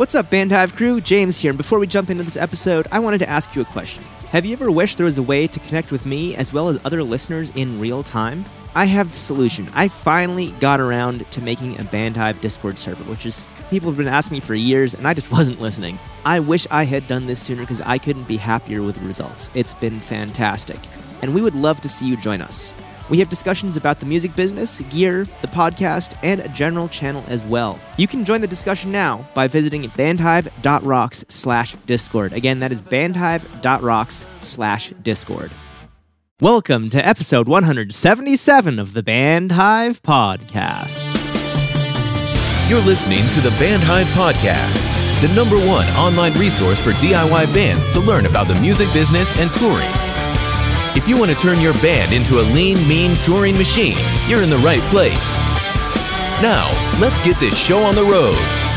What's up, Bandhive crew? James here, and before we jump into this episode, I wanted to ask you a question. Have you ever wished there was a way to connect with me as well as other listeners in real time? I have the solution. I finally got around to making a Bandhive Discord server, which is people have been asking me for years, and I just wasn't listening. I wish I had done this sooner because I couldn't be happier with the results. It's been fantastic, and we would love to see you join us. We have discussions about the music business, gear, the podcast, and a general channel as well. You can join the discussion now by visiting bandhive.rocks/discord. Again, that is bandhive.rocks/discord. Welcome to episode 177 of the Bandhive Podcast. You're listening to the Bandhive Podcast, the #1 online resource for DIY bands to learn about the music business and touring. If you want to turn your band into a lean, mean touring machine, you're in the right place. Now, let's get this show on the road.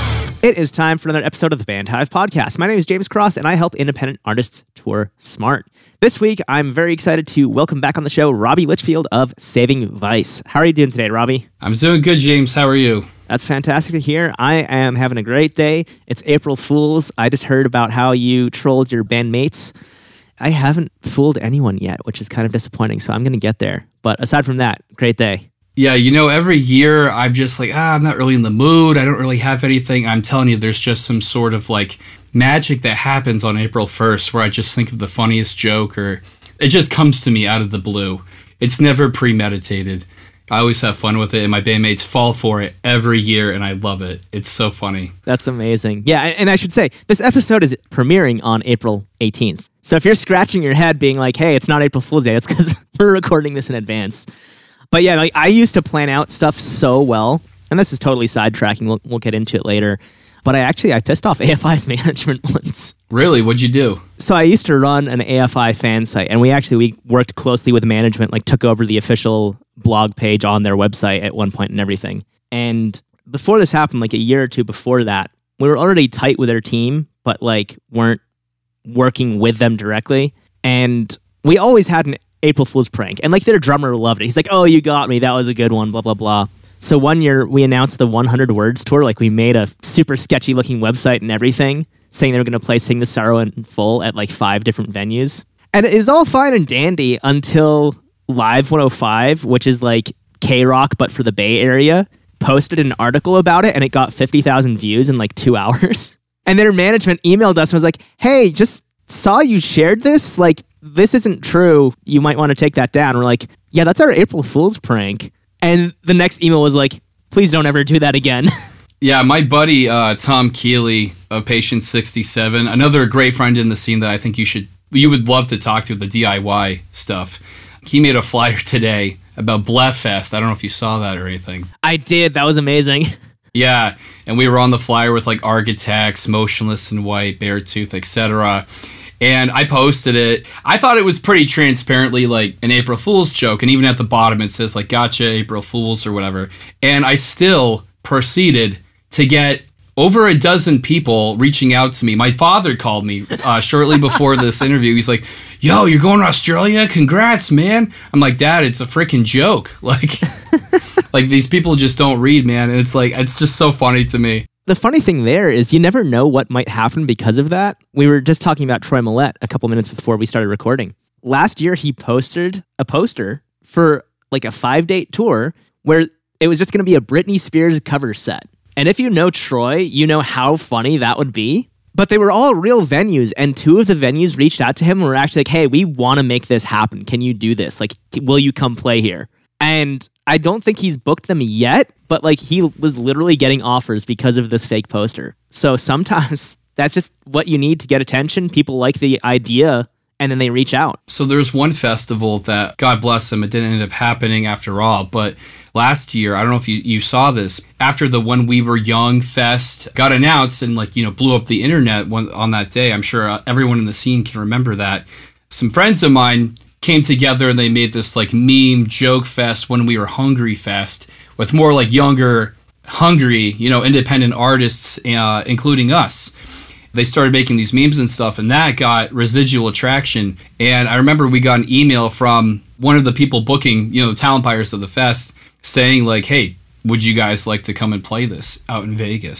It is time for another episode of the Bandhive Podcast. My name is James Cross, and I help independent artists tour smart. This week, I'm very excited to welcome back on the show Robbie Litchfield of Saving Vice. How are you doing today, Robbie? I'm doing good, James. How are you? That's fantastic to hear. I am having a great day. It's April Fool's. I just heard about how you trolled your bandmates. I haven't fooled anyone yet, which is kind of disappointing, so I'm going to get there. But aside from that, great day. Yeah, every year I'm just like, I'm not really in the mood. I don't really have anything. I'm telling you, there's just some sort of like magic that happens on April 1st where I just think of the funniest joke or it just comes to me out of the blue. It's never premeditated. I always have fun with it, and my bandmates fall for it every year, and I love it. It's so funny. That's amazing. Yeah, and I should say, this episode is premiering on April 18th. So if you're scratching your head being like, hey, it's not April Fool's Day, it's because we're recording this in advance. But yeah, like I used to plan out stuff so well, and this is totally sidetracking. We'll get into it later. But I pissed off AFI's management once. Really? What'd you do? So I used to run an AFI fan site, and we worked closely with management, like took over the official blog page on their website at one point and everything. And before this happened, like a year or two before that, we were already tight with their team, but like weren't working with them directly. And we always had an April Fool's prank. And like their drummer loved it. He's like, oh, you got me. That was a good one, blah, blah, blah. So one year we announced the 100 Words tour. Like we made a super sketchy looking website and everything, saying they were going to play Sing the Sorrow in full at like 5 different venues. And it is all fine and dandy until Live 105, which is like K-Rock, but for the Bay Area, posted an article about it, and it got 50,000 views in like 2 hours. And their management emailed us and was like, hey, just saw you shared this. Like, this isn't true. You might want to take that down. We're like, yeah, that's our April Fool's prank. And the next email was like, please don't ever do that again. Yeah, my buddy Tom Keeley of Patient 67, another great friend in the scene that I think you would love to talk to, the DIY stuff. He made a flyer today about Bleffest. I don't know if you saw that or anything. I did. That was amazing. Yeah, and we were on the flyer with like Architects, Motionless in White, Beartooth, etc. And I posted it. I thought it was pretty transparently like an April Fool's joke, and even at the bottom it says like, gotcha, April Fools or whatever. And I still proceeded to get over a dozen people reaching out to me. My father called me shortly before this interview. He's like, yo, you're going to Australia? Congrats, man. I'm like, Dad, it's a freaking joke. Like, like these people just don't read, man. And it's like, it's just so funny to me. The funny thing there is you never know what might happen because of that. We were just talking about Troy Millette a couple minutes before we started recording. Last year, he posted a poster for like a 5-date tour where it was just going to be a Britney Spears cover set. And if you know Troy, you know how funny that would be. But they were all real venues, and 2 of the venues reached out to him and were actually like, hey, we want to make this happen. Can you do this? Like, will you come play here? And I don't think he's booked them yet, but like he was literally getting offers because of this fake poster. So sometimes that's just what you need to get attention. People like the idea, and then they reach out. So there's one festival that, God bless them, it didn't end up happening after all, but last year, I don't know if you saw this, after the When We Were Young Fest got announced and blew up the internet on that day, I'm sure everyone in the scene can remember that. Some friends of mine came together and they made this like meme joke fest, When We Were Hungry Fest, with more like younger, hungry, independent artists, including us. They started making these memes and stuff, and that got residual attraction. And I remember we got an email from one of the people booking, the talent buyers of the fest, saying like, hey, would you guys like to come and play this out in Vegas?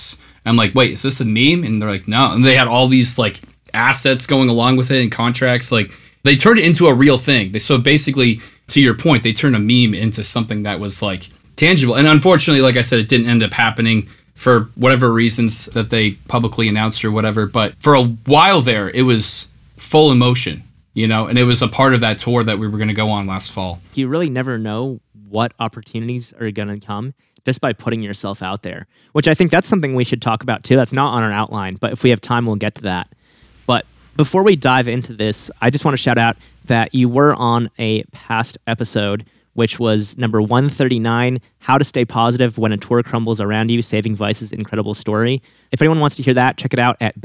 I'm like, wait, is this a meme? And they're like, no. And they had all these like assets going along with it and contracts. Like they turned it into a real thing. So basically, to your point, they turned a meme into something that was like tangible. And unfortunately, like I said, it didn't end up happening for whatever reasons that they publicly announced or whatever. But for a while there, it was full emotion, you know, and it was a part of that tour that we were going to go on last fall. You really never know what opportunities are going to come just by putting yourself out there, which I think that's something we should talk about too. That's not on our outline, but if we have time, we'll get to that. But before we dive into this, I just want to shout out that you were on a past episode, which was number 139, How to Stay Positive When a Tour Crumbles Around You, Saving Vice's Incredible Story. If anyone wants to hear that, check it out at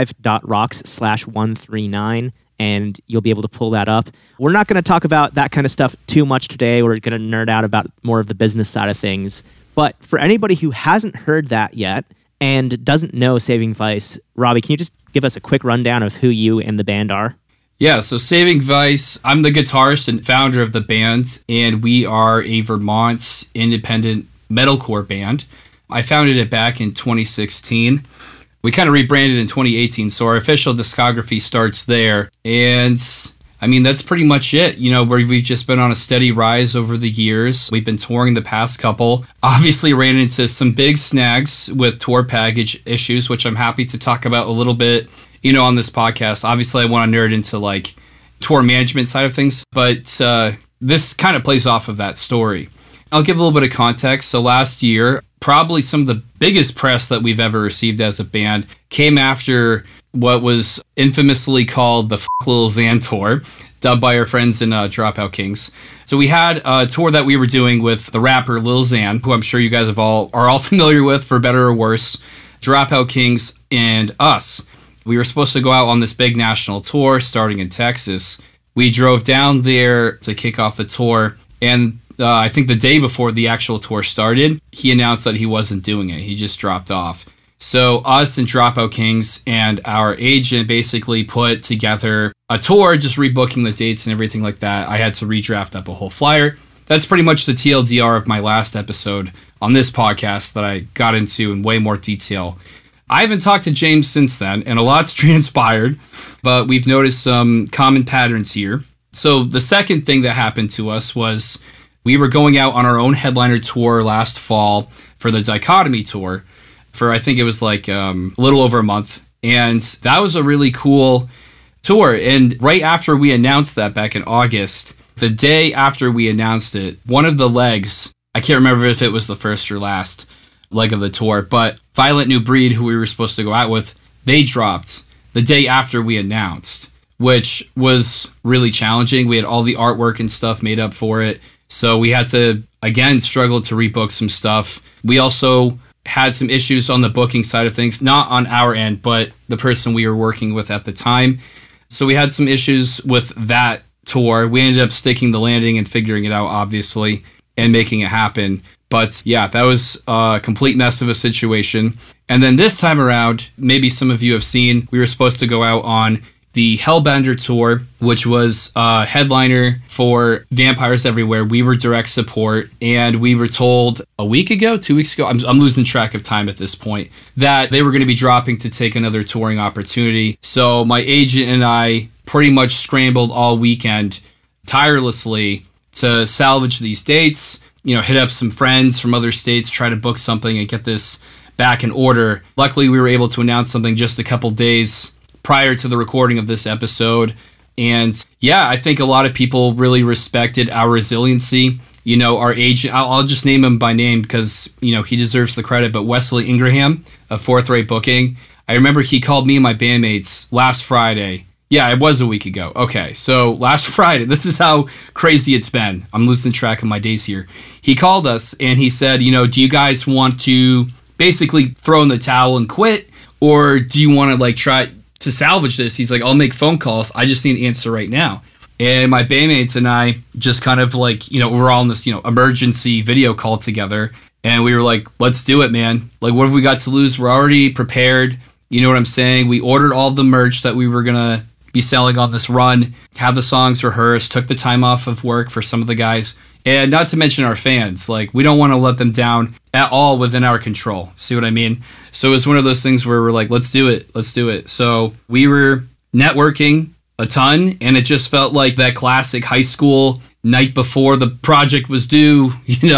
bandhive.rocks/139, and you'll be able to pull that up. We're not going to talk about that kind of stuff too much today. We're going to nerd out about more of the business side of things. But for anybody who hasn't heard that yet and doesn't know Saving Vice, Robbie, can you just give us a quick rundown of who you and the band are? Yeah, so Saving Vice, I'm the guitarist and founder of the band, and we are a Vermont independent metalcore band. I founded it back in 2016. We kind of rebranded in 2018, so our official discography starts there. And I mean, that's pretty much it. You know, we've just been on a steady rise over the years. We've been touring the past couple. Obviously ran into some big snags with tour package issues, which I'm happy to talk about a little bit, you know, on this podcast. Obviously, I want to nerd into like tour management side of things, but this kind of plays off of that story. I'll give a little bit of context. So last year, probably some of the biggest press that we've ever received as a band came after what was infamously called the F*** Lil Xan tour, dubbed by our friends in Dropout Kings. So we had a tour that we were doing with the rapper Lil Xan, who I'm sure you guys are all familiar with, for better or worse, Dropout Kings, and us. We were supposed to go out on this big national tour starting in Texas. We drove down there to kick off the tour, and I think the day before the actual tour started, he announced that he wasn't doing it. He just dropped off. So us and Dropout Kings and our agent basically put together a tour, just rebooking the dates and everything like that. I had to redraft up a whole flyer. That's pretty much the TLDR of my last episode on this podcast that I got into in way more detail. I haven't talked to James since then, and a lot's transpired, but we've noticed some common patterns here. So the second thing that happened to us was we were going out on our own headliner tour last fall for the Dichotomy tour for, I think it was like a little over a month. And that was a really cool tour. And right after we announced that back in August, the day after we announced it, one of the legs, I can't remember if it was the first or last leg of the tour, but Violent New Breed, who we were supposed to go out with, they dropped the day after we announced, which was really challenging. We had all the artwork and stuff made up for it. So we had to, again, struggle to rebook some stuff. We also had some issues on the booking side of things, not on our end, but the person we were working with at the time. So we had some issues with that tour. We ended up sticking the landing and figuring it out, obviously, and making it happen. But yeah, that was a complete mess of a situation. And then this time around, maybe some of you have seen, we were supposed to go out on the Hellbender tour, which was a headliner for Vampires Everywhere. We were direct support, and we were told a week ago, 2 weeks ago, I'm losing track of time at this point, that they were going to be dropping to take another touring opportunity. So my agent and I pretty much scrambled all weekend tirelessly to salvage these dates, you know, hit up some friends from other states, try to book something and get this back in order. Luckily, we were able to announce something just a couple days prior to the recording of this episode. And yeah, I think a lot of people really respected our resiliency. You know, our agent, I'll just name him by name because, you know, he deserves the credit, but Wesley Ingraham of Fourth Rate Booking, I remember he called me and my bandmates last Friday. Yeah, it was a week ago. Okay, so last Friday, this is how crazy it's been. I'm losing track of my days here. He called us and he said, you know, do you guys want to basically throw in the towel and quit? Or do you want to like try to salvage this? He's like, I'll make phone calls. I just need an answer right now. And my bandmates and I just kind of like, you know, we're all in this, you know, emergency video call together. And we were like, let's do it, man. Like, what have we got to lose? We're already prepared. You know what I'm saying? We ordered all the merch that we were going to be selling on this run, have the songs rehearsed, took the time off of work for some of the guys, And not to mention our fans. Like, we don't want to let them down at all within our control. See what I mean? So it was one of those things where we're like, let's do it. Let's do it. So we were networking a ton, and it just felt like that classic high school night before the project was due,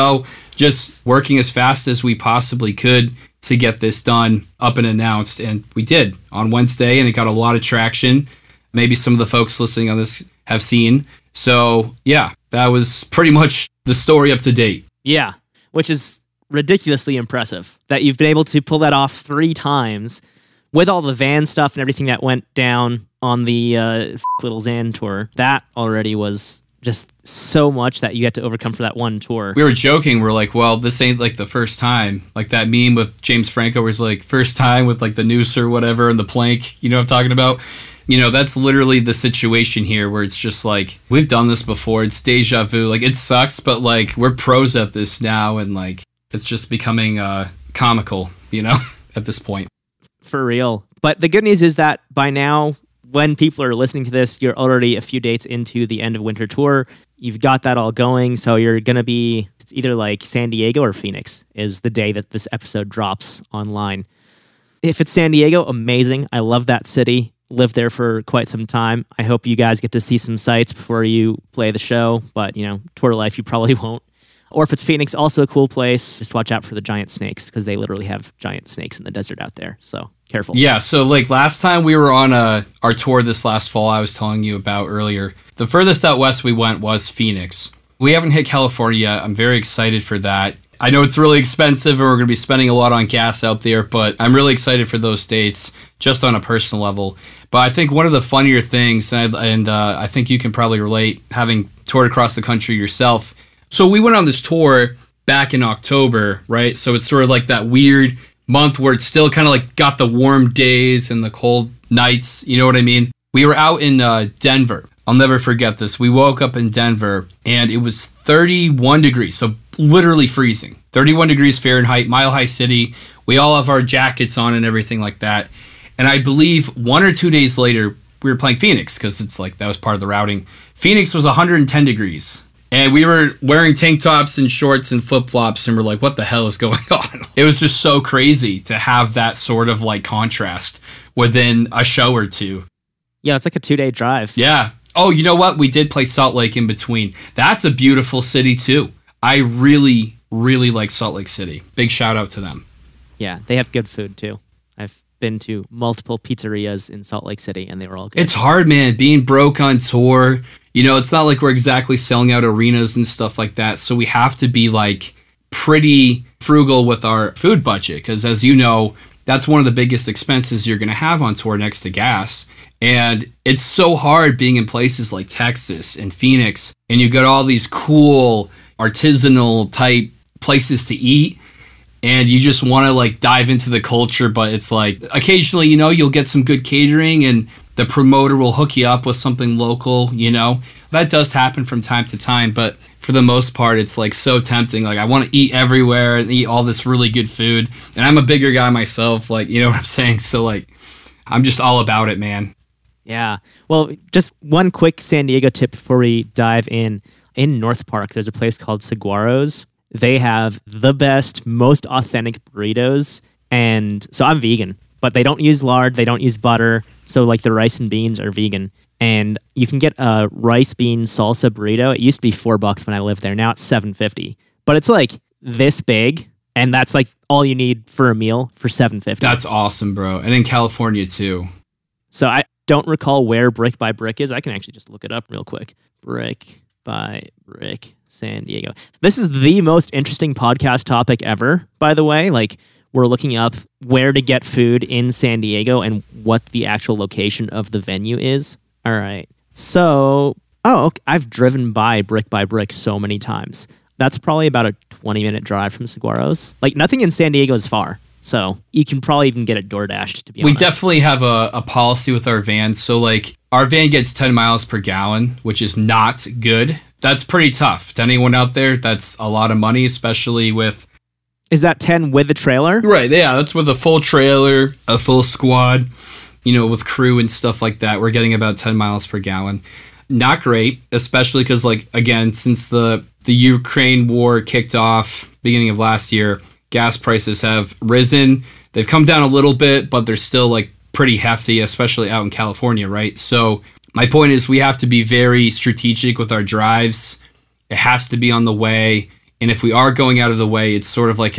just working as fast as we possibly could to get this done, up and announced. And we did on Wednesday, and it got a lot of traction. Maybe some of the folks listening on this have seen. So yeah, that was pretty much the story up to date. Yeah, which is ridiculously impressive that you've been able to pull that off 3 times with all the van stuff and everything that went down on the Little Xan tour. That already was just so much that you had to overcome for that one tour. We were joking. We're like, well, this ain't like the first time. Like that meme with James Franco where he's like, first time with like the noose or whatever and the plank. You know what I'm talking about? That's literally the situation here where it's just like, we've done this before. It's deja vu. Like, it sucks, but like, we're pros at this now. And like, it's just becoming comical, at this point. For real. But the good news is that by now, when people are listening to this, you're already a few dates into the end of winter tour. You've got that all going. So you're going to be, it's either like San Diego or Phoenix is the day that this episode drops online. If it's San Diego, amazing. I love that city. Lived there for quite some time. I hope you guys get to see some sights before you play the show. But, tour life, you probably won't. Or if it's Phoenix, also a cool place. Just watch out for the giant snakes because they literally have giant snakes in the desert out there. So careful. Yeah, so like last time we were on our tour this last fall I was telling you about earlier, the furthest out west we went was Phoenix. We haven't hit California yet. I'm very excited for that. I know it's really expensive and we're going to be spending a lot on gas out there, but I'm really excited for those dates just on a personal level. But I think one of the funnier things, and I think you can probably relate, having toured across the country yourself. So we went on this tour back in October, right? So it's sort of like that weird month where it's still kind of like got the warm days and the cold nights. You know what I mean? We were out in Denver. I'll never forget this. We woke up in Denver and it was 31 degrees. So literally freezing. 31 degrees Fahrenheit, Mile High City. We all have our jackets on and everything like that. And I believe 1 or 2 days later, we were playing Phoenix because it's like that was part of the routing. Phoenix was 110 degrees. And we were wearing tank tops and shorts and flip-flops, and we're like, what the hell is going on? It was just so crazy to have that sort of like contrast within a show or two. Yeah, it's like a 2-day drive. Yeah. Oh, you know what? We did play Salt Lake in between. That's a beautiful city too. I really, really like Salt Lake City. Big shout out to them. Yeah, they have good food too. I've been to multiple pizzerias in Salt Lake City, and they were all good. It's hard, man, being broke on tour. It's not like we're exactly selling out arenas and stuff like that. So we have to be like pretty frugal with our food budget. Because as you know, that's one of the biggest expenses you're going to have on tour next to gas. And it's so hard being in places like Texas and Phoenix. And you got all these cool artisanal type places to eat. And you just want to like dive into the culture. But it's like occasionally, you'll get some good catering and the promoter will hook you up with something local, That does happen from time to time, but for the most part, it's like so tempting. Like I want to eat everywhere and eat all this really good food. And I'm a bigger guy myself, like, you know what I'm saying? So like, I'm just all about it, man. Yeah. Well, just one quick San Diego tip before we dive in. In North Park, there's a place called Saguaros. They have the best, most authentic burritos. And so I'm vegan, but they don't use lard. They don't use butter. So like the rice and beans are vegan. And you can get a rice bean salsa burrito. It used to be $4 when I lived there. Now it's $7.50. But it's like this big. And that's like all you need for a meal for $7.50. That's awesome, bro. And in California too. So I don't recall where Brick by Brick is. I can actually just look it up real quick. Brick by Brick, San Diego. This is the most interesting podcast topic ever, by the way. Like, we're looking up where to get food in San Diego and what the actual location of the venue is. All right. So, I've driven by Brick so many times. That's probably about a 20-minute drive from Saguaros. Like, nothing in San Diego is far. So you can probably even get it DoorDashed, to be honest. We definitely have a policy with our vans. So, like, our van gets 10 miles per gallon, which is not good. That's pretty tough. To anyone out there, that's a lot of money, especially with... Is that 10 with a trailer? Right, yeah. That's with a full trailer, a full squad, with crew and stuff like that. We're getting about 10 miles per gallon. not great, especially because, like, again, since the Ukraine war kicked off beginning of last year, gas prices have risen. They've come down a little bit, but they're still like pretty hefty, especially out in California, right? So my point is we have to be very strategic with our drives. It has to be on the way. And if we are going out of the way, it's sort of like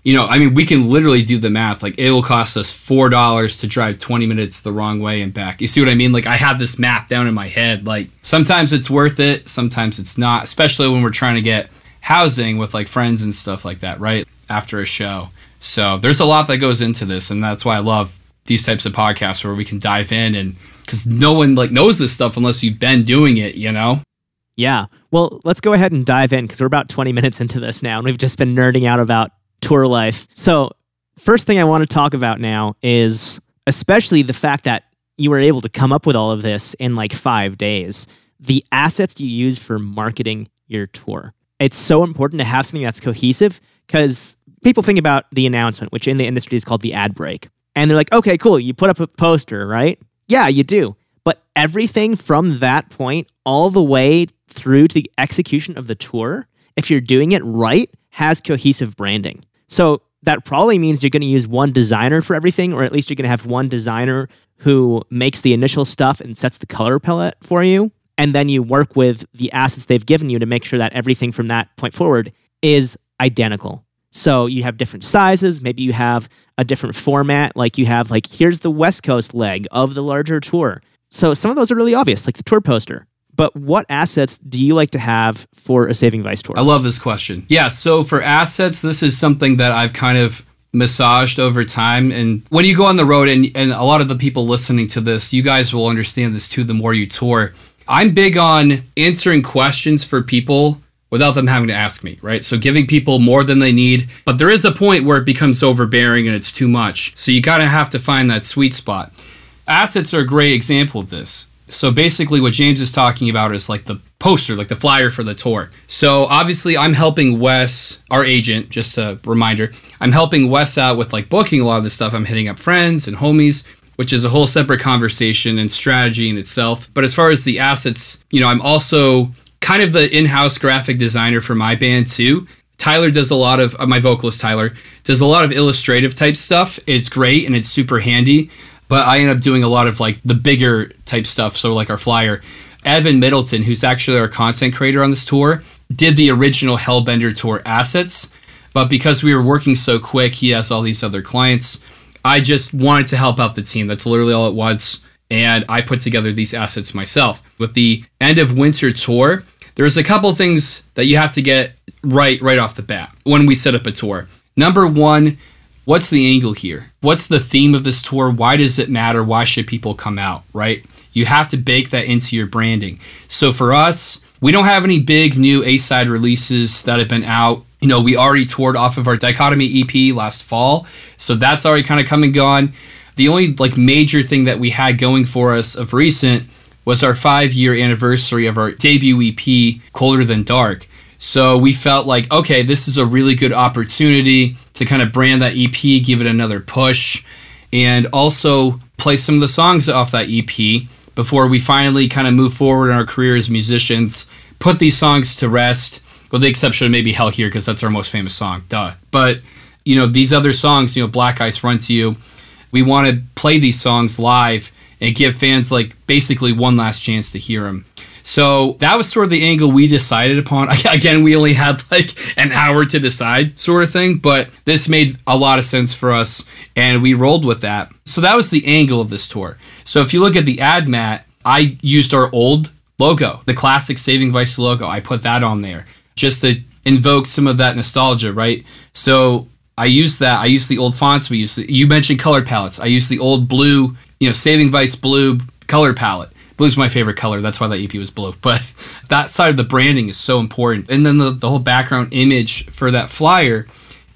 we can literally do the math. Like, it will cost us $4 to drive 20 minutes the wrong way and back. You see what I mean? Like, I have this math down in my head. Like, sometimes it's worth it. Sometimes it's not, especially when we're trying to get housing with like friends and stuff like that, right? After a show. So there's a lot that goes into this. And that's why I love these types of podcasts where we can dive in, and because no one like knows this stuff unless you've been doing it, you know? Yeah. Well, let's go ahead and dive in because we're about 20 minutes into this now, and we've just been nerding out about tour life. So first thing I want to talk about now is especially the fact that you were able to come up with all of this in like 5 days. The assets you use for marketing your tour. It's so important to have something that's cohesive because people think about the announcement, which in the industry is called the ad break. And they're like, okay, cool. You put up a poster, right? Yeah, you do. But everything from that point all the way through to the execution of the tour, if you're doing it right, has cohesive branding. So that probably means you're going to use one designer for everything, or at least you're going to have one designer who makes the initial stuff and sets the color palette for you. And then you work with the assets they've given you to make sure that everything from that point forward is identical. So you have different sizes. Maybe you have a different format. Like you have here's the West Coast leg of the larger tour. So some of those are really obvious, like the tour poster. But what assets do you like to have for a Saving Vice tour? I love this question. Yeah, so for assets, this is something that I've kind of massaged over time. And when you go on the road, and a lot of the people listening to this, you guys will understand this too the more you tour. I'm big on answering questions for people without them having to ask me, right? So giving people more than they need. But there is a point where it becomes overbearing and it's too much. So you kind of have to find that sweet spot. Assets are a great example of this. So basically what James is talking about is like the poster, like the flyer for the tour. So obviously I'm helping Wes, our agent, just a reminder, I'm helping Wes out with like booking a lot of this stuff. I'm hitting up friends and homies, which is a whole separate conversation and strategy in itself. But as far as the assets, I'm also kind of the in-house graphic designer for my band too. Tyler does a lot of, my vocalist Tyler, does a lot of illustrative type stuff. It's great and it's super handy. But I end up doing a lot of like the bigger type stuff. So like our flyer, Evan Middleton, who's actually our content creator on this tour, did the original Hellbender tour assets. But because we were working so quick, he has all these other clients. I just wanted to help out the team. That's literally all it was. And I put together these assets myself. With the end of winter tour, there's a couple things that you have to get right off the bat when we set up a tour. Number one, what's the angle here? What's the theme of this tour? Why does it matter? Why should people come out, right? You have to bake that into your branding. So for us, we don't have any big new A-side releases that have been out. We already toured off of our Dichotomy EP last fall. So that's already kind of come and gone. The only like major thing that we had going for us of recent was our 5-year anniversary of our debut EP, Colder Than Dark. So we felt like, okay, this is a really good opportunity to kind of brand that EP, give it another push, and also play some of the songs off that EP before we finally kind of move forward in our career as musicians, put these songs to rest, with the exception of maybe Hell Here, because that's our most famous song, duh. But, these other songs, Black Ice, Run to You, we want to play these songs live and give fans like basically one last chance to hear them. So that was sort of the angle we decided upon. Again, we only had like an hour to decide sort of thing, but this made a lot of sense for us and we rolled with that. So that was the angle of this tour. So if you look at the ad mat, I used our old logo, the classic Saving Vice logo. I put that on there just to invoke some of that nostalgia, right? So I used that. I used the old fonts we used. You mentioned color palettes. I used the old blue, Saving Vice blue color palette. Blue's my favorite color. That's why that EP was blue. But that side of the branding is so important. And then the whole background image for that flyer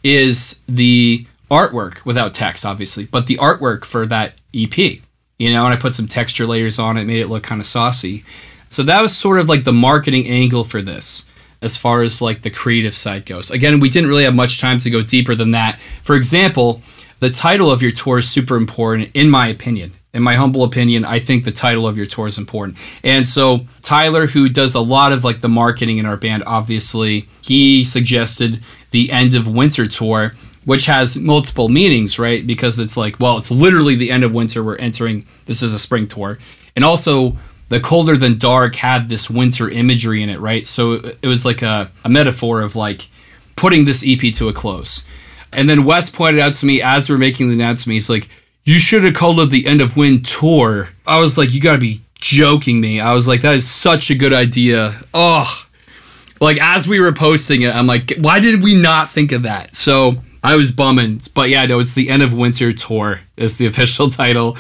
is the artwork without text, obviously, but the artwork for that EP. And I put some texture layers on it, made it look kind of saucy. So that was sort of like the marketing angle for this, as far as like the creative side goes. Again, we didn't really have much time to go deeper than that. For example, the title of your tour is super important, in my opinion. in my humble opinion, I think the title of your tour is important. And so Tyler, who does a lot of like the marketing in our band, obviously, he suggested the End of Winter tour, which has multiple meanings, right? Because it's like, well, it's literally the end of winter. We're entering, this is a spring tour. And also the Colder Than Dark had this winter imagery in it, right? So it was like a metaphor of like putting this EP to a close. And then Wes pointed out to me as we were making the announcement, he's like, you should have called it the End of Wind tour. I was like, you gotta be joking me. I was like, that is such a good idea. Oh, like as we were posting it, I'm like, why did we not think of that? So I was bumming, but yeah, no, it's the End of Winter tour is the official title,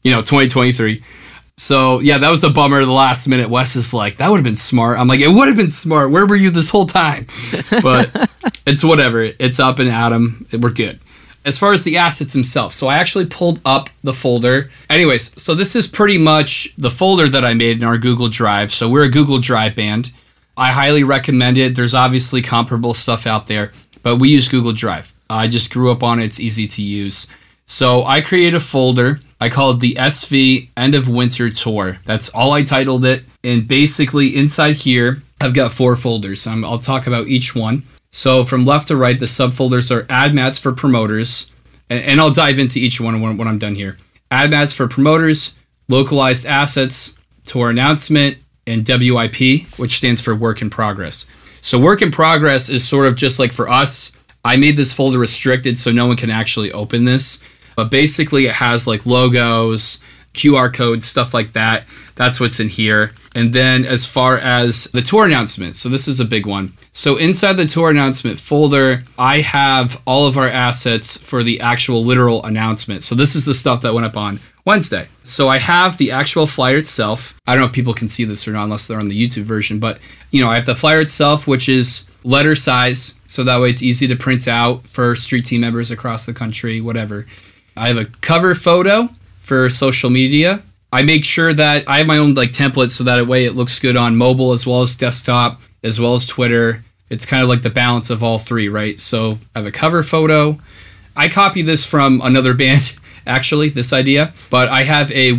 2023. So yeah, that was a bummer. The last minute, Wes is like, that would have been smart. I'm like, it would have been smart. Where were you this whole time? But it's whatever. It's up and at 'em. We're good. As far as the assets themselves, so I actually pulled up the folder. Anyways, so this is pretty much the folder that I made in our Google Drive. So we're a Google Drive band. I highly recommend it. There's obviously comparable stuff out there, but we use Google Drive. I just grew up on it. It's easy to use. So I created a folder. I called the SV End of Winter Tour. That's all I titled it. And basically inside here, I've got 4 folders. I'll talk about each one. So from left to right, the subfolders are ad mats for promoters. And I'll dive into each one when I'm done here. Ad mats for promoters, localized assets, tour announcement, and WIP, which stands for work in progress. So work in progress is sort of just like for us. I made this folder restricted so no one can actually open this. But basically it has like logos, QR codes, stuff like that. That's what's in here. And then as far as the tour announcement, so this is a big one. So inside the tour announcement folder, I have all of our assets for the actual literal announcement. So this is the stuff that went up on Wednesday. So I have the actual flyer itself. I don't know if people can see this or not unless they're on the YouTube version, but I have the flyer itself, which is letter size. So that way it's easy to print out for street team members across the country, whatever. I have a cover photo for social media. I make sure that I have my own template so that way it looks good on mobile as well as desktop, as well as Twitter. It's kind of like the balance of all three, right? So I have a cover photo. I copied this from another band, actually, this idea, but I have a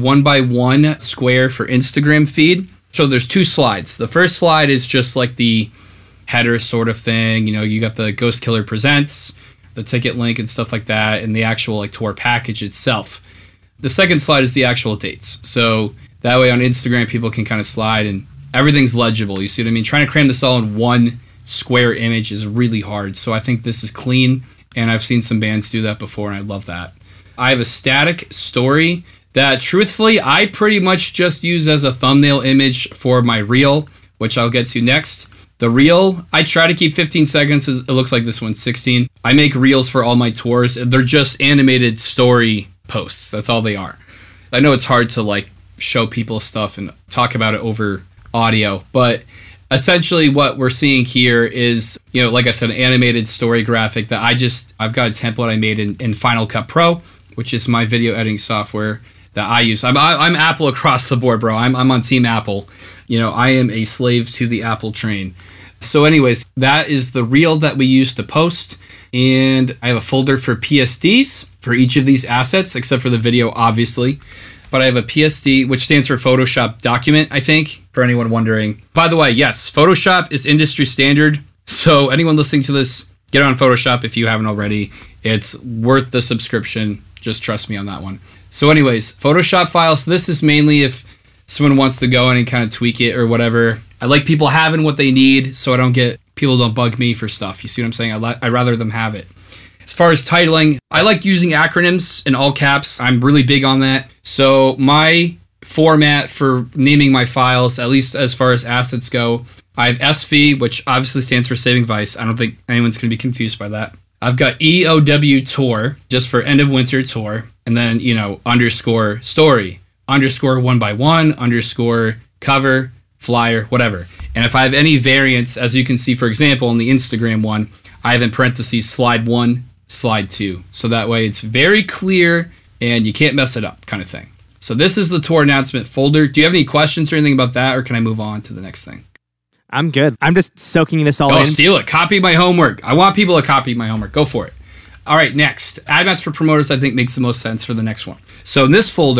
1x1 square for Instagram feed. So there's 2 slides. The first slide is just like the header sort of thing. You got the Ghost Killer Presents, the ticket link and stuff like that, and the actual tour package itself. The second slide is the actual dates. So that way on Instagram, people can kind of slide and everything's legible. You see what I mean? Trying to cram this all in one square image is really hard. So I think this is clean, and I've seen some bands do that before, and I love that. I have a static story that truthfully, I pretty much just use as a thumbnail image for my reel, which I'll get to next. The reel, I try to keep 15 seconds. It looks like this one's 16. I make reels for all my tours. They're just animated story posts. That's all they are. I know it's hard to show people stuff and talk about it over audio, but essentially what we're seeing here is, like I said, an animated story graphic that I've got a template I made in Final Cut Pro, which is my video editing software that I use. I'm Apple across the board, bro. I'm on Team Apple. I am a slave to the Apple train. So anyways, that is the reel that we use to post. And I have a folder for PSDs for each of these assets, except for the video, obviously. But I have a PSD, which stands for Photoshop Document, I think, for anyone wondering. By the way, yes, Photoshop is industry standard. So anyone listening to this, get on Photoshop if you haven't already. It's worth the subscription. Just trust me on that one. So anyways, Photoshop files. This is mainly if someone wants to go in and kind of tweak it or whatever. I like people having what they need so people don't bug me for stuff. You see what I'm saying? I'd rather them have it. As far as titling, I like using acronyms in all caps. I'm really big on that. So my format for naming my files, at least as far as assets go, I have SV, which obviously stands for Saving Vice. I don't think anyone's going to be confused by that. I've got EOW Tour, just for End of Winter Tour, and then, underscore story, underscore 1x1, underscore cover, flyer, whatever. And if I have any variants, as you can see, for example, in the Instagram one, I have in parentheses slide 1, slide 2. So that way it's very clear and you can't mess it up kind of thing. So this is the tour announcement folder. Do you have any questions or anything about that, or can I move on to the next thing? I'm good. I'm just soaking this all in. Steal it. Copy my homework. I want people to copy my homework. Go for it. All right, next. Ad mats for promoters, I think, makes the most sense for the next one. So in this folder,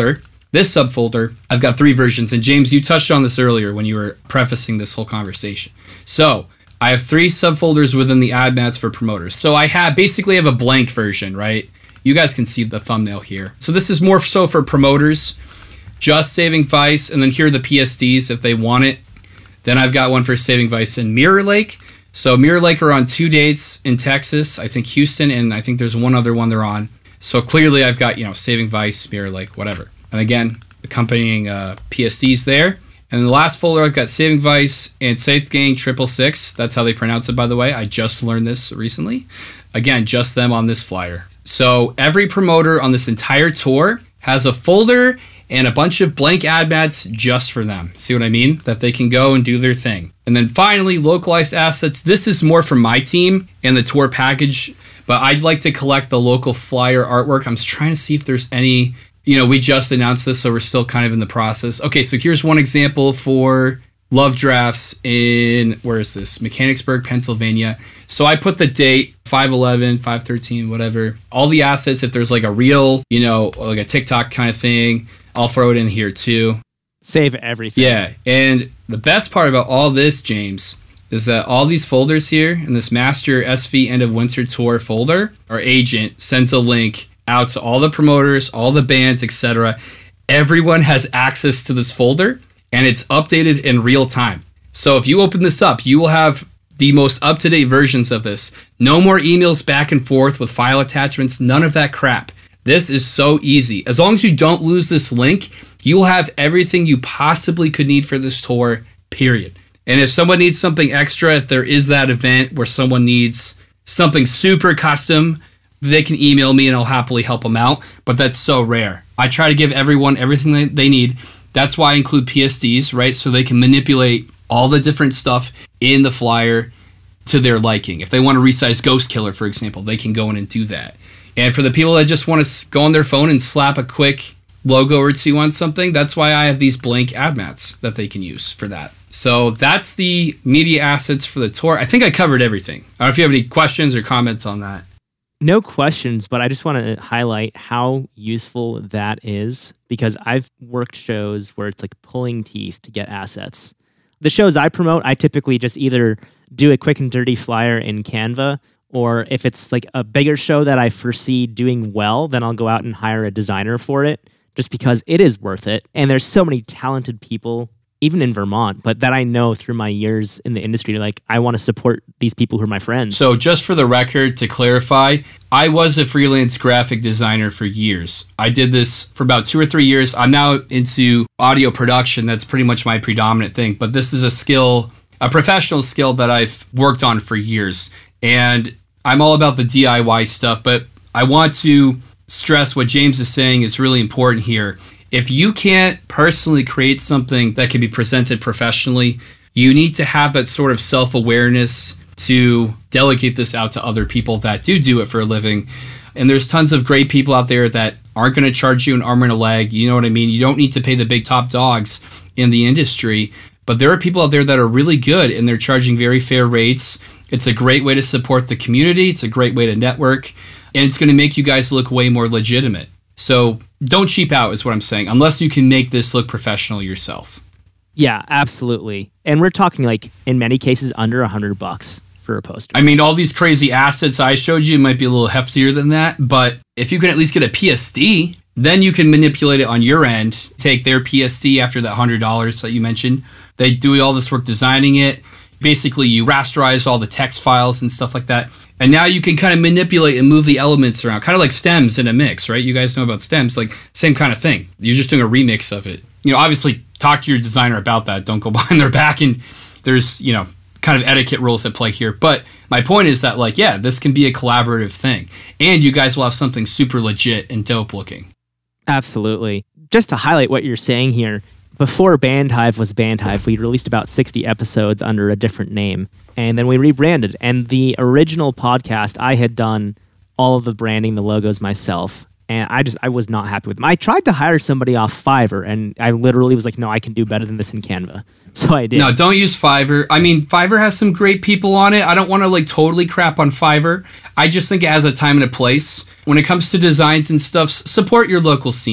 this subfolder, I've got 3 versions. And James, you touched on this earlier when you were prefacing this whole conversation. So I have 3 subfolders within the ad mats for promoters. So I basically have a blank version, right? You guys can see the thumbnail here. So this is more so for promoters, just Saving Vice, and then here are the PSDs if they want it. Then I've got one for Saving Vice and Mirror Lake. So Mirror Lake are on 2 dates in Texas, I think Houston, and I think there's one other one they're on. So clearly I've got, Saving Vice, Mirror Lake, whatever. And again, accompanying PSDs there. And in the last folder, I've got Saving Vice and Safe Gang 666. That's how they pronounce it, by the way. I just learned this recently. Again, just them on this flyer. So every promoter on this entire tour has a folder and a bunch of blank ad mats just for them. See what I mean? That they can go and do their thing. And then finally, localized assets. This is more for my team and the tour package, but I'd like to collect the local flyer artwork. I'm trying to see if there's any, we just announced this, so we're still kind of in the process. Okay, so here's one example for Love Drafts in, where is this? Mechanicsburg, Pennsylvania. So I put the date, 5/11, 5/13, whatever. All the assets, if there's like a reel, like a TikTok kind of thing, I'll throw it in here too. Save everything. Yeah, and the best part about all this, James, is that all these folders here in this Master SV End of Winter Tour folder, our agent sends a link out to all the promoters, all the bands, etc. Everyone has access to this folder, and it's updated in real time. So if you open this up, you will have the most up-to-date versions of this. No more emails back and forth with file attachments, none of that crap. This is so easy. As long as you don't lose this link, you will have everything you possibly could need for this tour, period. And if someone needs something extra, if there is that event where someone needs something super custom, they can email me and I'll happily help them out. But that's so rare. I try to give everyone everything they need. That's why I include PSDs, right? So they can manipulate all the different stuff in the flyer to their liking. If they want to resize Ghost Killer, for example, they can go in and do that. And for the people that just want to go on their phone and slap a quick logo or 2 on something, that's why I have these blank ad mats that they can use for that. So that's the media assets for the tour. I think I covered everything. I don't know if you have any questions or comments on that. No questions, but I just want to highlight how useful that is, because I've worked shows where it's like pulling teeth to get assets. The shows I promote, I typically just either do a quick and dirty flyer in Canva, or if it's like a bigger show that I foresee doing well, then I'll go out and hire a designer for it, just because it is worth it. And there's so many talented people, even in Vermont, but that I know through my years in the industry, like I want to support these people who are my friends. So just for the record, to clarify, I was a freelance graphic designer for years. I did this for about 2 or 3 years. I'm now into audio production. That's pretty much my predominant thing. But this is a skill, a professional skill that I've worked on for years. And I'm all about the DIY stuff, but I want to stress what James is saying is really important here. If you can't personally create something that can be presented professionally, you need to have that sort of self-awareness to delegate this out to other people that do it for a living. And there's tons of great people out there that aren't going to charge you an arm and a leg. You know what I mean? You don't need to pay the big top dogs in the industry, but there are people out there that are really good and they're charging very fair rates. It's a great way to support the community. It's a great way to network, and it's going to make you guys look way more legitimate. So don't cheap out is what I'm saying, unless you can make this look professional yourself. Yeah, absolutely. And we're talking like in many cases under $100 for a poster. I mean, all these crazy assets I showed you might be a little heftier than that, but if you can at least get a PSD, then you can manipulate it on your end, take their PSD after that $100 that you mentioned. They do all this work designing it. Basically, you rasterize all the text files and stuff like that. And now you can kind of manipulate and move the elements around, kind of like stems in a mix, right? You guys know about stems, like same kind of thing. You're just doing a remix of it. Obviously, talk to your designer about that. Don't go behind their back, and there's, kind of etiquette rules at play here. But my point is that, this can be a collaborative thing. And you guys will have something super legit and dope looking. Absolutely. Just to highlight what you're saying here, before Bandhive was Bandhive, we released about 60 episodes under a different name, and then we rebranded. And the original podcast, I had done all of the branding, the logos myself, and I was not happy with them. I tried to hire somebody off Fiverr, and I literally was like, no, I can do better than this in Canva. So I did. No, don't use Fiverr. I mean, Fiverr has some great people on it. I don't want to totally crap on Fiverr. I just think it has a time and a place. When it comes to designs and stuff, support your local scene.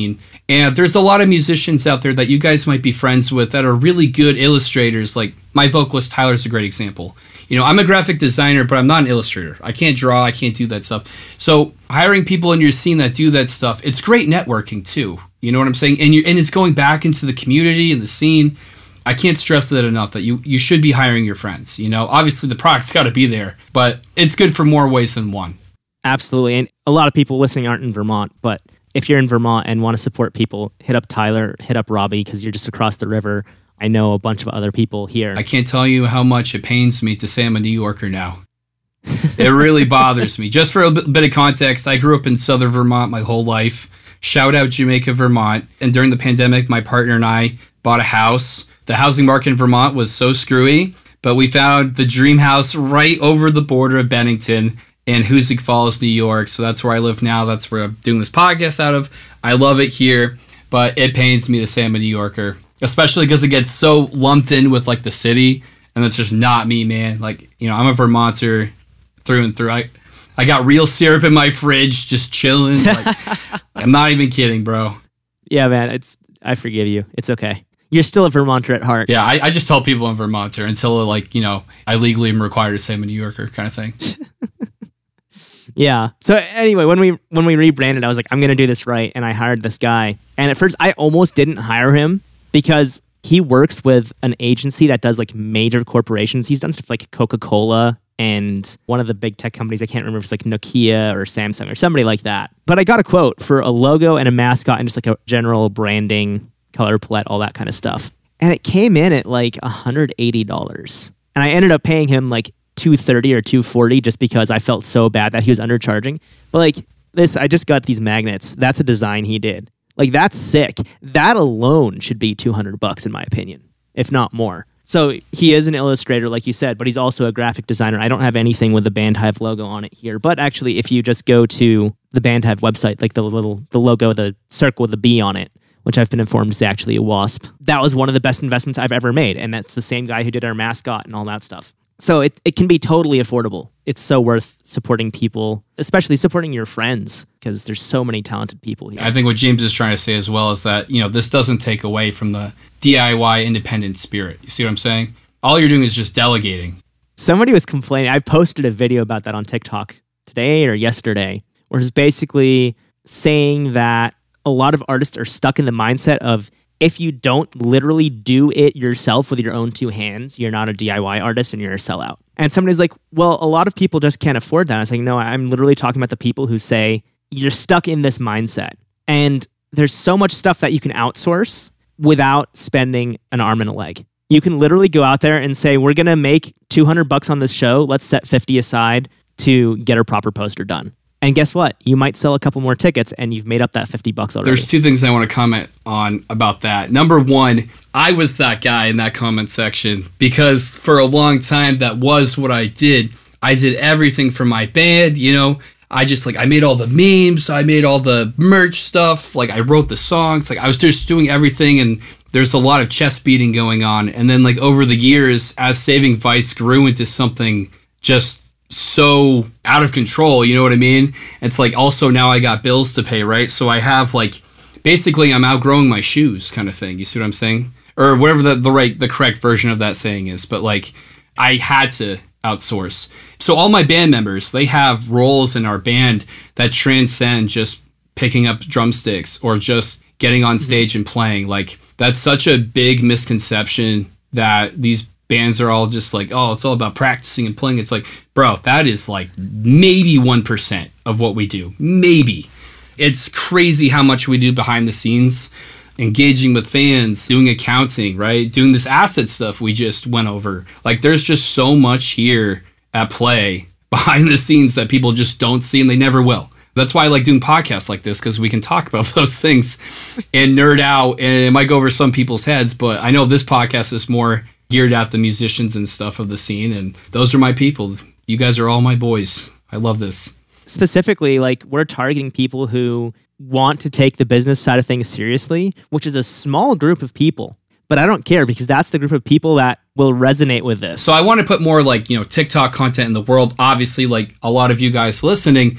And there's a lot of musicians out there that you guys might be friends with that are really good illustrators. Like my vocalist Tyler's a great example. You know, I'm a graphic designer, but I'm not an illustrator. I can't draw. I can't do that stuff. So hiring people in your scene that do that stuff, it's great networking too. You know what I'm saying? And it's going back into the community and the scene. I can't stress that enough, that you should be hiring your friends. You know, obviously the product's got to be there, but it's good for more ways than one. Absolutely. And a lot of people listening aren't in Vermont, but if you're in Vermont and want to support people, hit up Tyler, hit up Robbie, because you're just across the river. I know a bunch of other people here. I can't tell you how much it pains me to say I'm a New Yorker now. It really bothers me. Just for a bit of context, I grew up in southern Vermont my whole life. Shout out Jamaica, Vermont. And during the pandemic, my partner and I bought a house. The housing market in Vermont was so screwy, but we found the dream house right over the border of Bennington in Hoosick Falls, New York. So that's where I live now. That's where I'm doing this podcast out of. I love it here, but it pains me to say I'm a New Yorker, especially because it gets so lumped in with like the city, and that's just not me, man. Like, you know, I'm a Vermonter through and through. I got real syrup in my fridge, just chilling. Like, I'm not even kidding, bro. Yeah, man. I forgive you. It's okay. You're still a Vermonter at heart. Yeah, I just tell people I'm Vermonter until, like, you know, I legally am required to say I'm a New Yorker kind of thing. Yeah. So anyway, when we rebranded, I was like, I'm going to do this right. And I hired this guy. And at first, I almost didn't hire him because he works with an agency that does like major corporations. He's done stuff like Coca-Cola and one of the big tech companies. I can't remember if it's like Nokia or Samsung or somebody like that. But I got a quote for a logo and a mascot and just like a general branding, color palette, all that kind of stuff. And it came in at like $180. And I ended up paying him like $230 or $240 just because I felt so bad that he was undercharging. But like this, I just got these magnets. That's a design he did. Like, that's sick. That alone should be $200 in my opinion, if not more. So he is an illustrator, like you said, but he's also a graphic designer. I don't have anything with the Bandhive logo on it here. But actually, if you just go to the Bandhive website, like the logo, the circle with the bee on it, which I've been informed is actually a wasp, that was one of the best investments I've ever made. And that's the same guy who did our mascot and all that stuff. So it can be totally affordable. It's so worth supporting people, especially supporting your friends, because there's so many talented people here. I think what James is trying to say as well is that, you know, this doesn't take away from the DIY independent spirit. You see what I'm saying? All you're doing is just delegating. Somebody was complaining. I posted a video about that on TikTok today or yesterday, where it's basically saying that a lot of artists are stuck in the mindset of, if you don't literally do it yourself with your own two hands, you're not a DIY artist and you're a sellout. And somebody's like, well, a lot of people just can't afford that. I was like, no, I'm literally talking about the people who say you're stuck in this mindset. And there's so much stuff that you can outsource without spending an arm and a leg. You can literally go out there and say, we're going to make $200 on this show. Let's set 50 aside to get our proper poster done. And guess what? You might sell a couple more tickets and you've made up that $50 already. There's two things I want to comment on about that. Number one, I was that guy in that comment section because for a long time, that was what I did. I did everything for my band, you know. I made all the memes. I made all the merch stuff. Like, I wrote the songs. Like, I was just doing everything, and there's a lot of chest beating going on. And then, like, over the years, as Saving Vice grew into something just so out of control, you know what I mean? It's like, also now I got bills to pay, right? So I have, like, basically I'm outgrowing my shoes kind of thing. You see what I'm saying? Or whatever the correct version of that saying is. But, like, I had to outsource. So all my band members, they have roles in our band that transcend just picking up drumsticks or just getting on stage and playing. Like, that's such a big misconception that these bands are all just like, oh, it's all about practicing and playing. It's like, bro, that is like maybe 1% of what we do. Maybe. It's crazy how much we do behind the scenes, engaging with fans, doing accounting, right? Doing this asset stuff we just went over. Like, there's just so much here at play behind the scenes that people just don't see, and they never will. That's why I like doing podcasts like this, because we can talk about those things and nerd out, and it might go over some people's heads, but I know this podcast is more geared at the musicians and stuff of the scene, and those are my people. You guys are all my boys. I love this. Specifically, like, we're targeting people who want to take the business side of things seriously, which is a small group of people. But I don't care, because that's the group of people that will resonate with this. So I want to put more, like, you know, TikTok content in the world. Obviously, like a lot of you guys listening,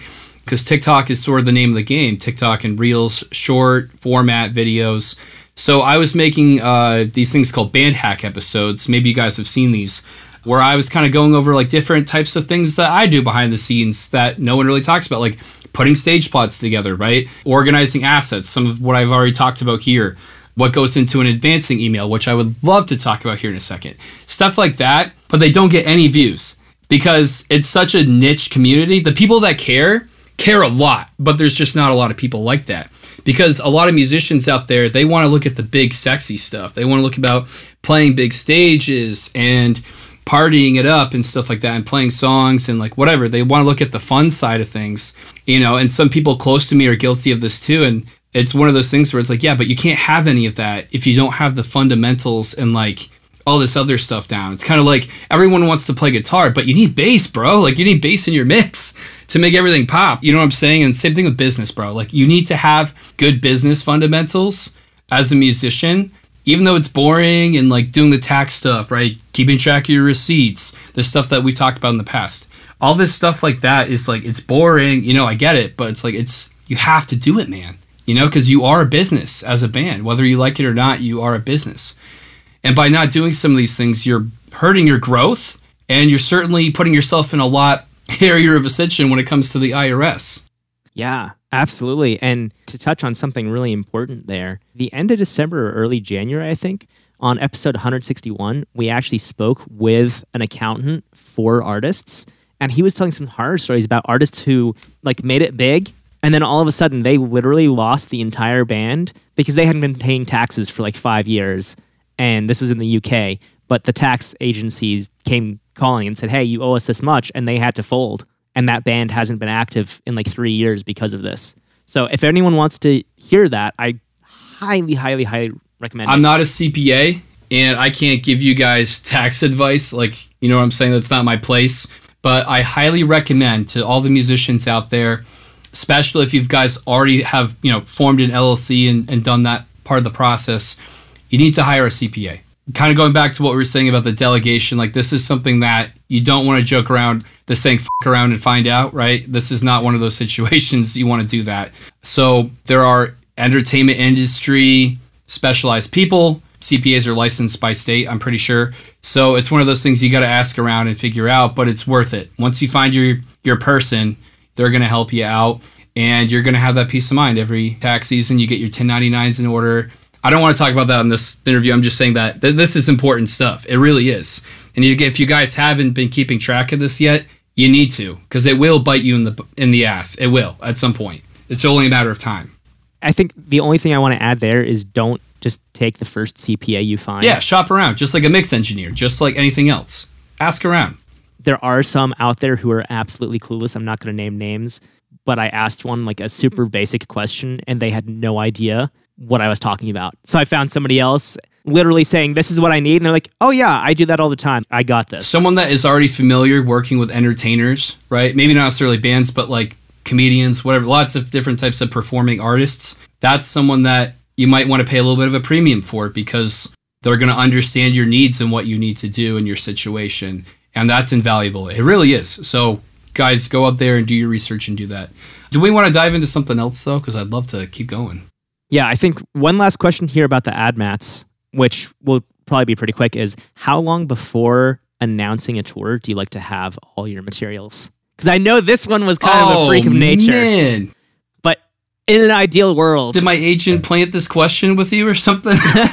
because TikTok is sort of the name of the game. TikTok and Reels, short format videos. So I was making these things called band hack episodes. Maybe you guys have seen these, where I was kind of going over like different types of things that I do behind the scenes that no one really talks about, like putting stage plots together, right? Organizing assets, some of what I've already talked about here. What goes into an advancing email, which I would love to talk about here in a second. Stuff like that, but they don't get any views because it's such a niche community. The people that care a lot, but there's just not a lot of people like that. Because a lot of musicians out there, they want to look at the big sexy stuff. They want to look about playing big stages and partying it up and stuff like that and playing songs and like whatever. They want to look at the fun side of things, you know, and some people close to me are guilty of this too. And it's one of those things where it's like, yeah, but you can't have any of that if you don't have the fundamentals and like all this other stuff down. It's kind of like everyone wants to play guitar, but you need bass, bro. Like you need bass in your mix to make everything pop. You know what I'm saying? And same thing with business, bro. Like you need to have good business fundamentals as a musician, even though it's boring and like doing the tax stuff, right? Keeping track of your receipts, the stuff that we've talked about in the past. All this stuff like that is like, it's boring. You know, I get it, but it's like, you have to do it, man. You know, because you are a business as a band. Whether you like it or not, you are a business. And by not doing some of these things, you're hurting your growth, and you're certainly putting yourself in a lot hairier of ascension when it comes to the IRS. Yeah, absolutely. And to touch on something really important there, the end of December or early January, I think, on episode 161, we actually spoke with an accountant for artists, and he was telling some horror stories about artists who like made it big, and then all of a sudden they literally lost the entire band because they hadn't been paying taxes for like 5 years. And this was in the UK, but the tax agencies came calling and said, hey, you owe us this much, and they had to fold. And that band hasn't been active in like 3 years because of this. So if anyone wants to hear that, I highly, highly, highly recommend it. I'm not a CPA, and I can't give you guys tax advice. Like, you know what I'm saying? That's not my place. But I highly recommend to all the musicians out there, especially if you guys already have, you know, formed an LLC and done that part of the process, you need to hire a CPA. Kind of going back to what we were saying about the delegation, like this is something that you don't want to joke around, the saying "f*** around and find out," right? This is not one of those situations you want to do that. So there are entertainment industry specialized people. CPAs are licensed by state, I'm pretty sure. So it's one of those things you got to ask around and figure out, but it's worth it. Once you find your person, they're going to help you out, and you're going to have that peace of mind. Every tax season, you get your 1099s in order. I don't want to talk about that in this interview. I'm just saying that this is important stuff. It really is. And if you guys haven't been keeping track of this yet, you need to, because it will bite you in the ass. It will at some point. It's only a matter of time. I think the only thing I want to add there is don't just take the first CPA you find. Yeah, shop around, just like a mix engineer, just like anything else. Ask around. There are some out there who are absolutely clueless. I'm not going to name names, but I asked one like a super basic question, and they had no idea what I was talking about. So I found somebody else literally saying, this is what I need. And they're like, oh yeah, I do that all the time. I got this. Someone that is already familiar working with entertainers, right? Maybe not necessarily bands, but like comedians, whatever, lots of different types of performing artists. That's someone that you might want to pay a little bit of a premium for, because they're going to understand your needs and what you need to do in your situation. And that's invaluable. It really is. So guys, go out there and do your research and do that. Do we want to dive into something else though? Because I'd love to keep going. Yeah, I think one last question here about the ad mats, which will probably be pretty quick, is how long before announcing a tour do you like to have all your materials? Because I know this one was kind of a freak of nature. Man. But in an ideal world. Did my agent plant this question with you or something?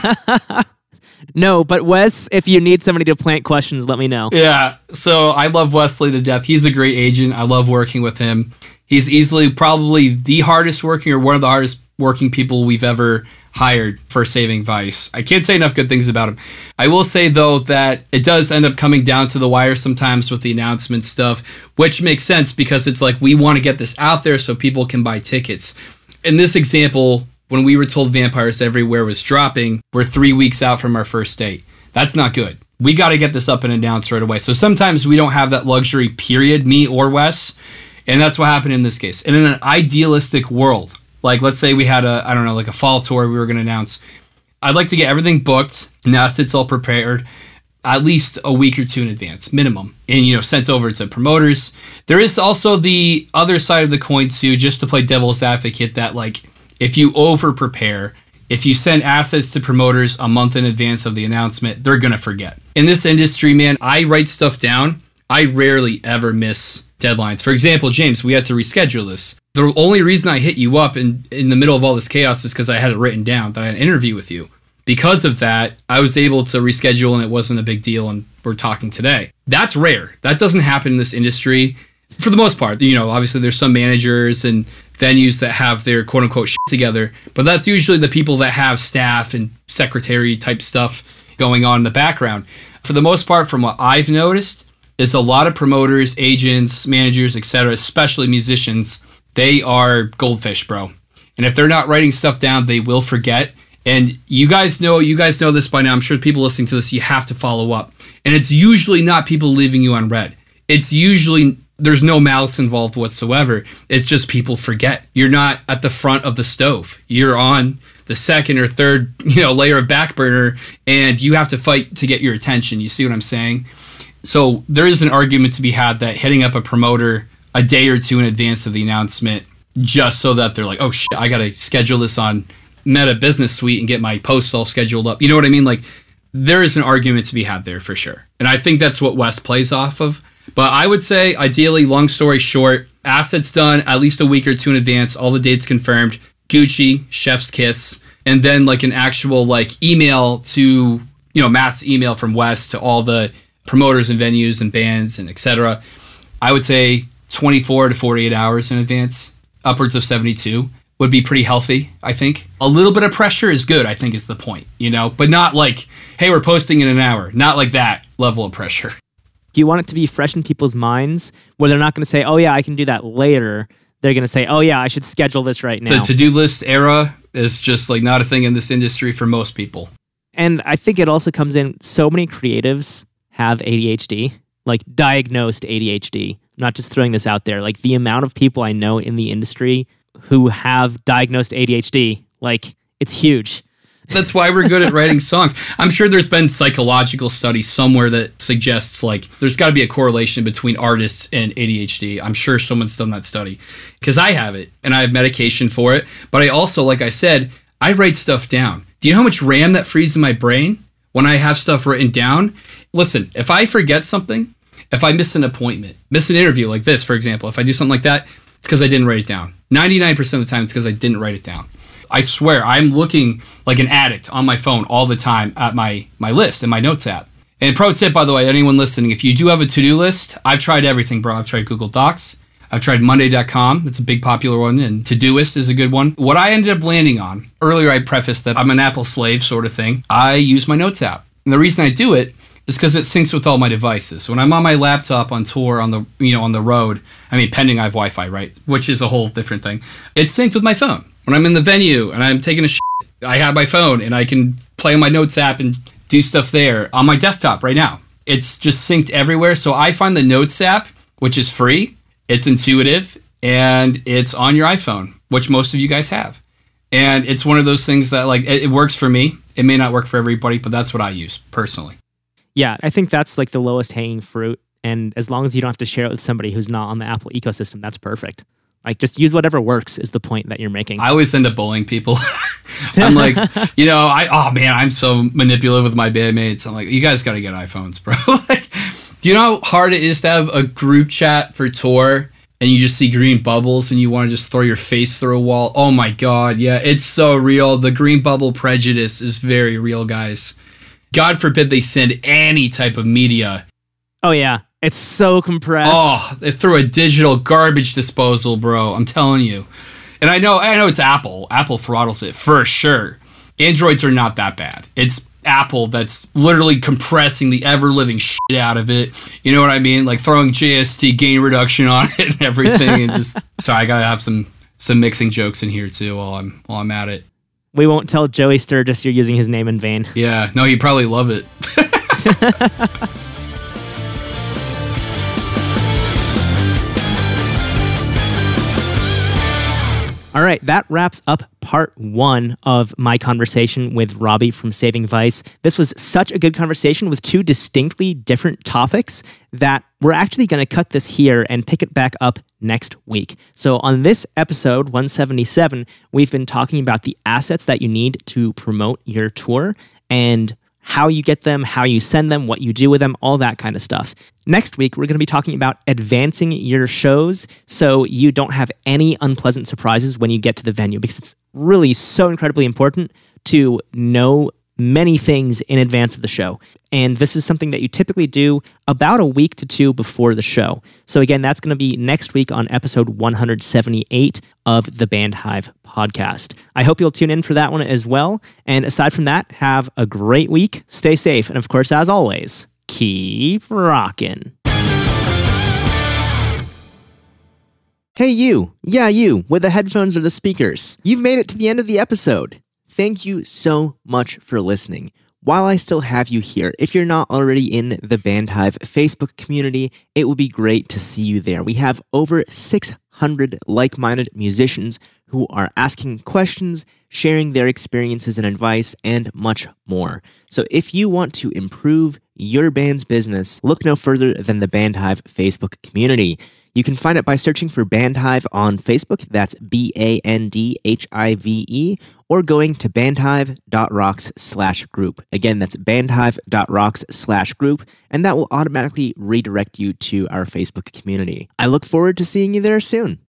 No, but Wes, if you need somebody to plant questions, let me know. Yeah, so I love Wesley to death. He's a great agent. I love working with him. He's easily probably the hardest working, or one of the hardest working people we've ever hired for Saving Vice. I can't say enough good things about him. I will say, though, that it does end up coming down to the wire sometimes with the announcement stuff, which makes sense because it's like we want to get this out there so people can buy tickets. In this example, when we were told Vampires Everywhere was dropping, we're 3 weeks out from our first date. That's not good. We got to get this up and announced right away. So sometimes we don't have that luxury, period, me or Wes. And that's what happened in this case. And in an idealistic world, like let's say we had a fall tour we were going to announce. I'd like to get everything booked, now it's all prepared. at least a week or two in advance, minimum, and, sent over to promoters. There is also the other side of the coin too, just to play devil's advocate, that like, if you over prepare, if you send assets to promoters a month in advance of the announcement, they're going to forget. In this industry, man, I write stuff down. I rarely ever miss deadlines. For example, James, we had to reschedule this. The only reason I hit you up in the middle of all this chaos is because I had it written down that I had an interview with you. Because of that, I was able to reschedule and it wasn't a big deal, and we're talking today. That's rare. That doesn't happen in this industry for the most part. Obviously there's some managers and venues that have their quote unquote shit together, but that's usually the people that have staff and secretary type stuff going on in the background. For the most part, from what I've noticed, is a lot of promoters, agents, managers, etc., especially musicians, they are goldfish, bro. And if they're not writing stuff down, they will forget. And you guys know this by now. I'm sure people listening to this, you have to follow up. And it's usually not people leaving you on red. It's usually, there's no malice involved whatsoever. It's just people forget. You're not at the front of the stove. You're on the second or third, layer of back burner, and you have to fight to get your attention. You see what I'm saying? So there is an argument to be had that hitting up a promoter a day or two in advance of the announcement, just so that they're like, oh shit, I got to schedule this on Meta Business Suite and get my posts all scheduled up. You know what I mean? Like, there is an argument to be had there for sure. And I think that's what West plays off of. But I would say, ideally, long story short, assets done at least a week or two in advance, all the dates confirmed, Gucci, chef's kiss, and then like an actual like email to, mass email from West to all the promoters and venues and bands and etc. I would say 24 to 48 hours in advance, upwards of 72 would be pretty healthy, I think. A little bit of pressure is good, I think is the point, but not like, hey, we're posting in an hour. Not like that level of pressure. Do you want it to be fresh in people's minds where they're not going to say, oh yeah, I can do that later. They're going to say, oh yeah, I should schedule this right now. The to-do list era is just like not a thing in this industry for most people. And I think it also comes in, so many creatives have ADHD, like diagnosed ADHD. I'm not just throwing this out there. Like the amount of people I know in the industry who have diagnosed ADHD, like it's huge. That's why we're good at writing songs. I'm sure there's been psychological studies somewhere that suggests like there's got to be a correlation between artists and ADHD. I'm sure someone's done that study because I have it and I have medication for it. But I also, like I said, I write stuff down. Do you know how much RAM that frees in my brain when I have stuff written down? Listen, if I forget something, if I miss an appointment, miss an interview like this, for example, if I do something like that, it's because I didn't write it down. 99% of the time, it's because I didn't write it down. I swear, I'm looking like an addict on my phone all the time at my list in my notes app. And pro tip, by the way, anyone listening, if you do have a to-do list, I've tried everything, bro. I've tried Google Docs. I've tried Monday.com. That's a big popular one. And Todoist is a good one. What I ended up landing on, earlier I prefaced that I'm an Apple slave sort of thing. I use my notes app. And the reason I do it is because it syncs with all my devices. When I'm on my laptop on tour on the road, pending I have Wi-Fi, right? Which is a whole different thing. It's synced with my phone. When I'm in the venue and I'm taking a shit, I have my phone and I can play on my notes app and do stuff there on my desktop right now. It's just synced everywhere. So I find the notes app, which is free, it's intuitive, and it's on your iPhone, which most of you guys have. And it's one of those things that like it works for me. It may not work for everybody, but that's what I use personally. Yeah, I think that's like the lowest hanging fruit. And as long as you don't have to share it with somebody who's not on the Apple ecosystem, that's perfect. Like, just use whatever works is the point that you're making. I always end up bullying people. I'm like, I'm so manipulative with my bandmates. I'm like, you guys got to get iPhones, bro. Like, do you know how hard it is to have a group chat for tour and you just see green bubbles and you want to just throw your face through a wall? Oh my God, yeah, it's so real. The green bubble prejudice is very real, guys. God forbid they send any type of media. Oh, yeah. It's so compressed. Oh, they threw a digital garbage disposal, bro. I'm telling you. And I know it's Apple. Apple throttles it for sure. Androids are not that bad. It's Apple that's literally compressing the ever-living shit out of it. You know what I mean? Like throwing JST gain reduction on it and everything. And just sorry, I gotta have some mixing jokes in here too while I'm at it. We won't tell Joey Sturgis you're using his name in vain. Yeah, no, he'd probably love it. All right, that wraps up part 1 of my conversation with Robbie from Saving Vice. This was such a good conversation with 2 distinctly different topics that we're actually going to cut this here and pick it back up next week. So on this episode, 177, we've been talking about the assets that you need to promote your tour and how you get them, how you send them, what you do with them, all that kind of stuff. Next week, we're going to be talking about advancing your shows so you don't have any unpleasant surprises when you get to the venue, because it's really so incredibly important to know many things in advance of the show. And this is something that you typically do about a week to 2 before the show. So again, that's going to be next week on episode 178 of the Bandhive podcast. I hope you'll tune in for that one as well. And aside from that, have a great week, stay safe, and of course, as always, keep rocking. Hey you, yeah you, with the headphones or the speakers. You've made it to the end of the episode. Thank you so much for listening. While I still have you here, if you're not already in the Bandhive Facebook community, it would be great to see you there. We have over 600 like-minded musicians who are asking questions, sharing their experiences and advice, and much more. So if you want to improve your band's business, look no further than the Bandhive Facebook community. You can find it by searching for Bandhive on Facebook, that's BANDHIVE, or going to bandhive.rocks/group. Again, that's bandhive.rocks/group, and that will automatically redirect you to our Facebook community. I look forward to seeing you there soon.